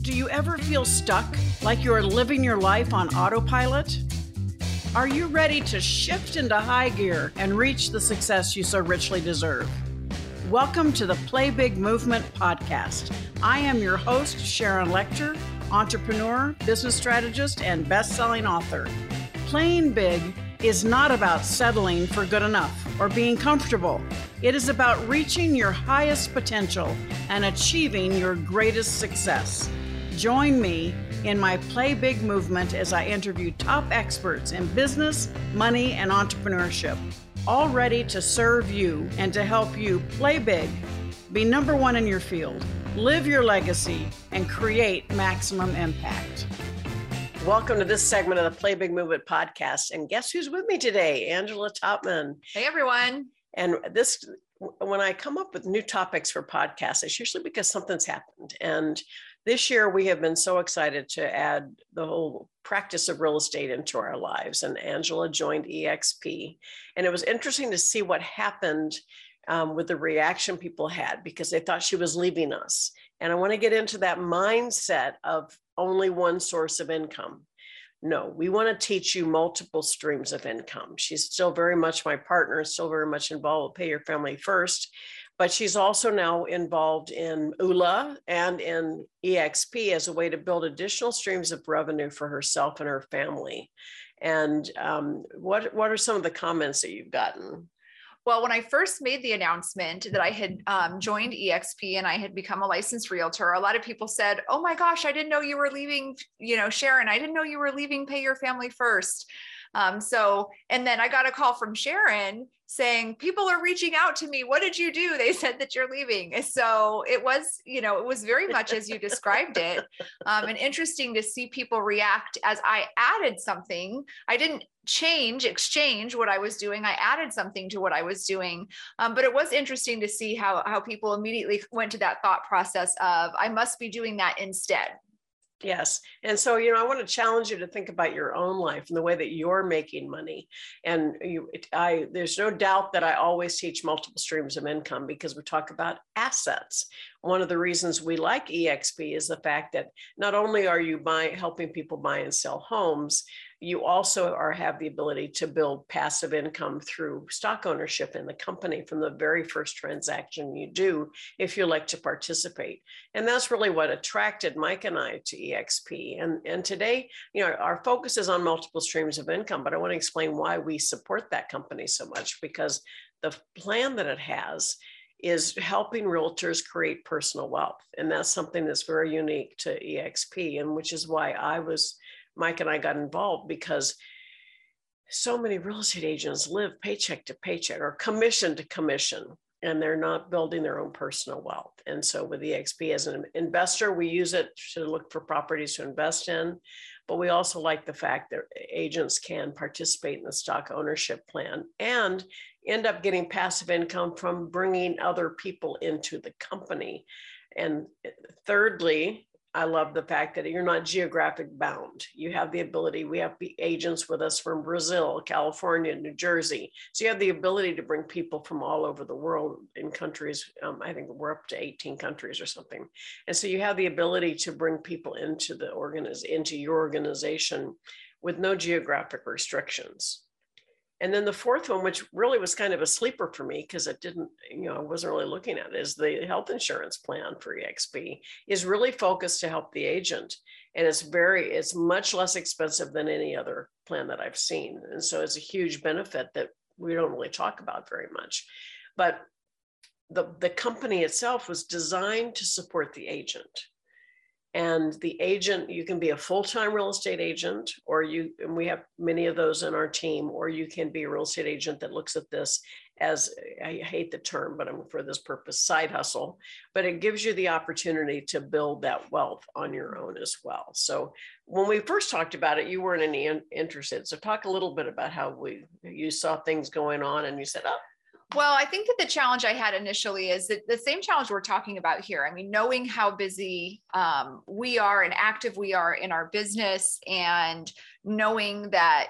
Do you ever feel stuck, like you're living your life on autopilot? Are you ready to shift into high gear and reach the success you so richly deserve? Welcome to the Play Big Movement podcast. I am your host, Sharon Lechter, entrepreneur, business strategist, and best-selling author. Playing big is not about settling for good enough or being comfortable. It is about reaching your highest potential and achieving your greatest success. Join me in my Play Big movement as I interview top experts in business, money, and entrepreneurship, all ready to serve you and to help you play big, be number one in your field, live your legacy, and create maximum impact. Welcome to this segment of the Play Big Movement podcast. And guess who's with me today? Angela Topman. Hey, everyone. And when I come up with new topics for podcasts, it's usually because something's happened. And this year, we have been so excited to add the whole practice of real estate into our lives. And Angela joined EXP. And it was interesting to see what happened with the reaction people had because they thought she was leaving us. And I want to get into that mindset of only one source of income. No, we want to teach you multiple streams of income. She's still very much my partner, still very much involved with Pay Your Family First. But she's also now involved in ULA and in EXP as a way to build additional streams of revenue for herself and her family. And what are some of the comments that you've gotten? Well, when I first made the announcement that I had joined EXP and I had become a licensed realtor, a lot of people said, "Oh my gosh, I didn't know you were leaving, Sharon. I didn't know you were leaving Pay Your Family First." And then I got a call from Sharon saying, "People are reaching out to me. What did you do? They said that you're leaving." So it was very much as you described it, and interesting to see people react as I added something. I didn't exchange what I was doing. I added something to what I was doing. But it was interesting to see how people immediately went to that thought process of, I must be doing that instead. Yes. And so, I want to challenge you to think about your own life and the way that you're making money. And there's no doubt that I always teach multiple streams of income because we talk about assets. One of the reasons we like EXP is the fact that not only are you helping people buy and sell homes, you also have the ability to build passive income through stock ownership in the company from the very first transaction you do, if you like to participate. And that's really what attracted Mike and I to EXP. And today, our focus is on multiple streams of income, but I want to explain why we support that company so much, because the plan that it has is helping realtors create personal wealth. And that's something that's very unique to EXP, and which is why Mike and I got involved, because so many real estate agents live paycheck to paycheck or commission to commission, and they're not building their own personal wealth. And so with EXP as an investor, we use it to look for properties to invest in, but we also like the fact that agents can participate in the stock ownership plan and end up getting passive income from bringing other people into the company. And thirdly, I love the fact that you're not geographic bound. You have the ability, we have agents with us from Brazil, California, New Jersey. So you have the ability to bring people from all over the world in countries. I think we're up to 18 countries or something. And so you have the ability to bring people into into your organization with no geographic restrictions. And then the fourth one, which really was kind of a sleeper for me because I wasn't really looking at it, is the health insurance plan for EXP is really focused to help the agent. And it's much less expensive than any other plan that I've seen. And so it's a huge benefit that we don't really talk about very much. But the company itself was designed to support the agent. And the agent, you can be a full-time real estate agent, and we have many of those in our team, or you can be a real estate agent that looks at this as, I hate the term, but for this purpose, side hustle, but it gives you the opportunity to build that wealth on your own as well. So when we first talked about it, you weren't any interested. So talk a little bit about how you saw things going on and you said, oh. Well, I think that the challenge I had initially is that the same challenge we're talking about here. I mean, knowing how busy we are and active we are in our business, and knowing that,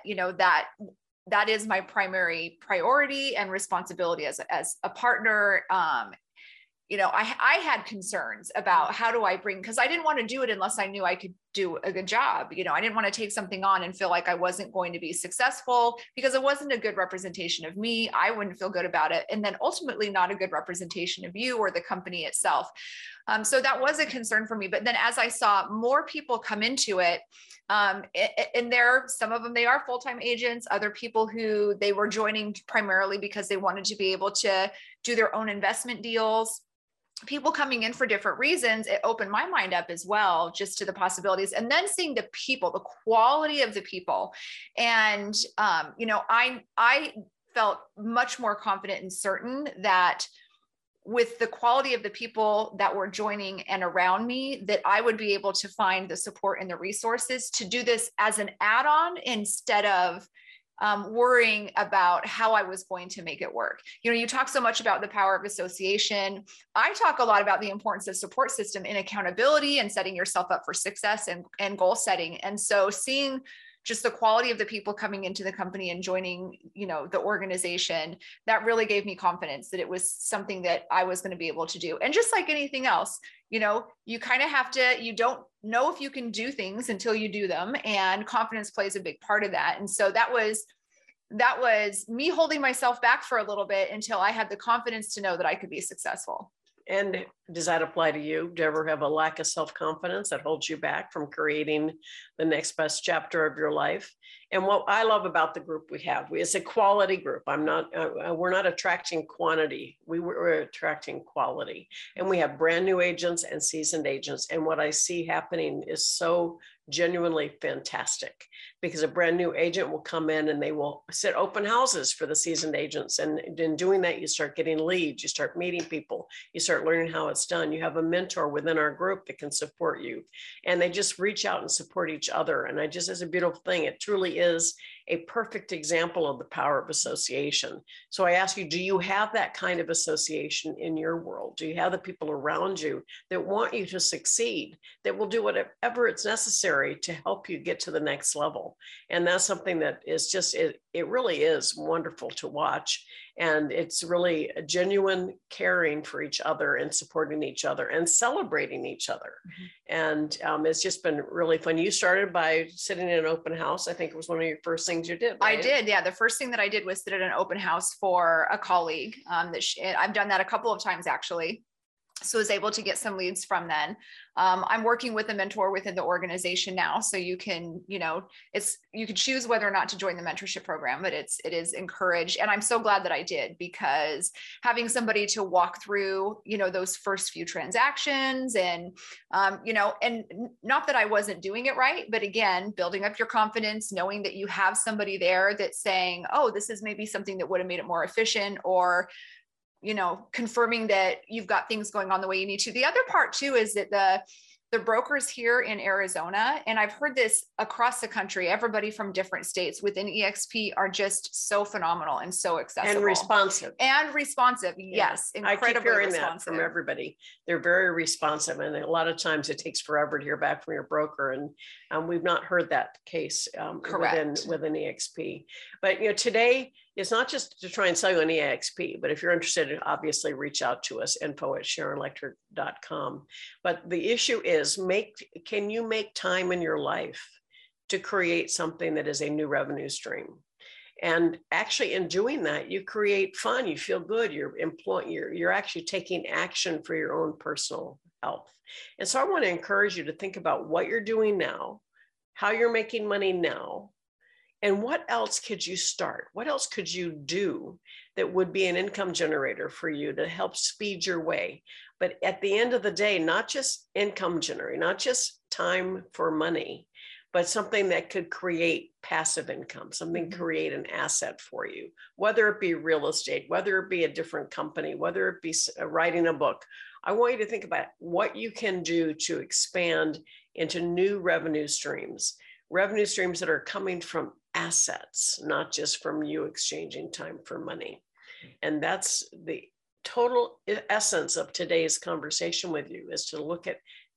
that is my primary priority and responsibility as a partner. I had concerns about how do I bring, because I didn't want to do it unless I knew I could do a good job. I didn't want to take something on and feel like I wasn't going to be successful because it wasn't a good representation of me. I wouldn't feel good about it. And then ultimately not a good representation of you or the company itself. So that was a concern for me. But then as I saw more people come into it, and some of them, they are full-time agents, other people who they were joining primarily because they wanted to be able to do their own investment deals, people coming in for different reasons, it opened my mind up as well, just to the possibilities. And then seeing the people, the quality of the people. And, I felt much more confident and certain that with the quality of the people that were joining and around me, that I would be able to find the support and the resources to do this as an add-on instead of worrying about how I was going to make it work. You talk so much about the power of association. I talk a lot about the importance of support system and accountability and setting yourself up for success and goal setting. And so seeing just the quality of the people coming into the company and joining, the organization, that really gave me confidence that it was something that I was going to be able to do. And just like anything else, you kind of have to, you don't know if you can do things until you do them. And confidence plays a big part of that. And so that was me holding myself back for a little bit until I had the confidence to know that I could be successful. And does that apply to you? Do you ever have a lack of self-confidence that holds you back from creating the next best chapter of your life? And what I love about the group we have, it's a quality group. We're not attracting quantity. We're attracting quality. And we have brand new agents and seasoned agents. And what I see happening is so genuinely fantastic, because a brand new agent will come in and they will sit open houses for the seasoned agents. And in doing that, you start getting leads, you start meeting people, you start learning how it's done. You have a mentor within our group that can support you, and they just reach out and support each other. And it's a beautiful thing. It truly is a perfect example of the power of association. So I ask you, do you have that kind of association in your world? Do you have the people around you that want you to succeed, that will do whatever it's necessary to help you get to the next level? And that's something that is just, it really is wonderful to watch. And it's really a genuine caring for each other and supporting each other and celebrating each other. Mm-hmm. And it's just been really fun. You started by sitting in an open house. I think it was one of your first things you did, right? I did. Yeah. The first thing that I did was sit at an open house for a colleague. I've done that a couple of times actually. So I was able to get some leads from then. I'm working with a mentor within the organization now. So you can, you can choose whether or not to join the mentorship program, but it is encouraged. And I'm so glad that I did, because having somebody to walk through, those first few transactions and, and not that I wasn't doing it right, but again, building up your confidence, knowing that you have somebody there that's saying, oh, this is maybe something that would have made it more efficient, or confirming that you've got things going on the way you need to. The other part too is that the brokers here in Arizona, and I've heard this across the country, everybody from different states within EXP are just so phenomenal and so accessible. And responsive. Yes. I keep hearing that from everybody. They're very responsive. And a lot of times it takes forever to hear back from your broker. And we've not heard that case within EXP. But today, it's not just to try and sell you an EXP, but if you're interested, obviously reach out to us, info@sharonelectric.com. But the issue is, can you make time in your life to create something that is a new revenue stream? And actually in doing that, you create fun, you feel good, you're actually taking action for your own personal health. And so I want to encourage you to think about what you're doing now, how you're making money now, and what else could you start? What else could you do that would be an income generator for you to help speed your way? But at the end of the day, not just income generator, not just time for money, but something that could create passive income, something create an asset for you, whether it be real estate, whether it be a different company, whether it be writing a book. I want you to think about what you can do to expand into new revenue streams that are coming from assets, not just from you exchanging time for money. And that's the total essence of today's conversation with you, is to look at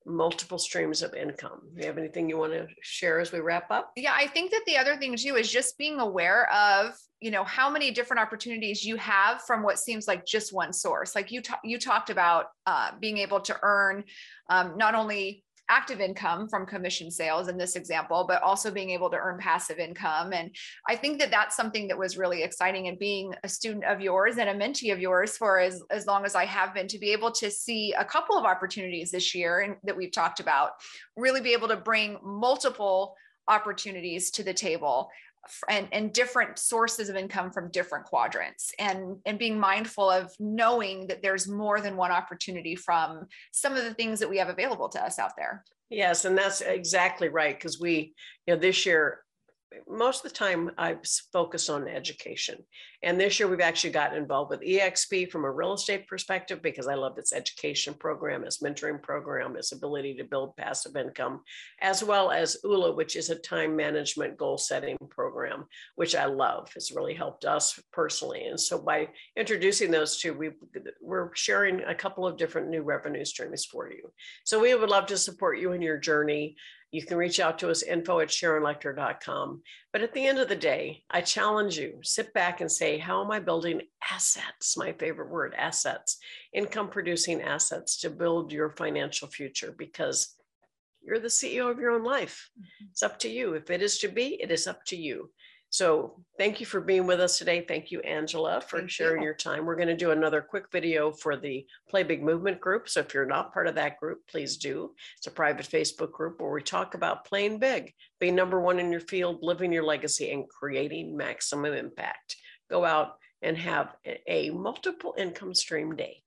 multiple streams of income. Do you have anything you want to share as we wrap up? Yeah, I think that the other thing too is just being aware of, how many different opportunities you have from what seems like just one source. Like you talked about being able to earn not only active income from commission sales in this example, but also being able to earn passive income. And I think that that's something that was really exciting. And being a student of yours and a mentee of yours for as long as I have been, to be able to see a couple of opportunities this year and that we've talked about, really be able to bring multiple opportunities to the table and different sources of income from different quadrants, and being mindful of knowing that there's more than one opportunity from some of the things that we have available to us out there. Yes, and that's exactly right. Because this year, most of the time I focus on education. And this year we've actually gotten involved with EXP from a real estate perspective, because I love its education program, its mentoring program, its ability to build passive income, as well as ULA, which is a time management goal setting program, which I love. It's really helped us personally. And so by introducing those two, we're sharing a couple of different new revenue streams for you. So we would love to support you in your journey. You can reach out to us, info@SharonLechter.com. But at the end of the day, I challenge you, sit back and say, how am I building assets? My favorite word, assets, income producing assets to build your financial future, because you're the CEO of your own life. It's up to you. If it is to be, it is up to you. So thank you for being with us today. Thank you, Angela, for sharing your time. We're going to do another quick video for the Play Big Movement group. So if you're not part of that group, please do. It's a private Facebook group where we talk about playing big, being number one in your field, living your legacy, and creating maximum impact. Go out and have a multiple income stream day.